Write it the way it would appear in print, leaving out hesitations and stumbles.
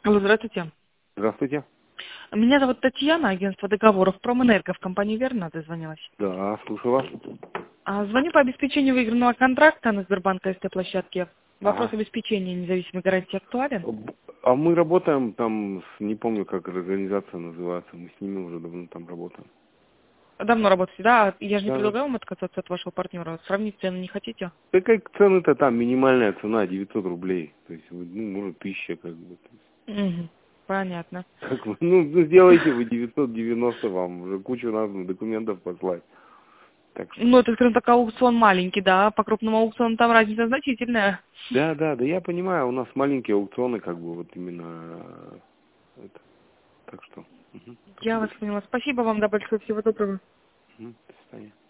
Алло, здравствуйте. Здравствуйте. Меня зовут Татьяна, агентство договоров Промэнерго. В компании «Верно» дозвонилась. Да, слушаю вас. Звоню по обеспечению выигранного контракта на Сбербанк СТ-площадке. Вопрос Ага. обеспечения независимой гарантии актуален? А мы работаем там, не помню, как организация называется, мы с ними уже давно там работаем. Давно работаете, да? Я же не Да, да. предлагаю вам отказаться от вашего партнера. Сравнить цены не хотите? Да как цены-то там, минимальная цена 900 рублей. То есть, может, 1000 как бы. Угу. Понятно. Как вы, сделайте вы 990, вам уже кучу надо документов послать. Так что. Ну, это, скажем так, аукцион маленький, да? По крупному аукциону там разница значительная. Да, я понимаю, у нас маленькие аукционы, как бы, вот именно это. Так что. Я вас Спасибо. поняла. Спасибо вам, да, большое. Всего доброго. До свидания.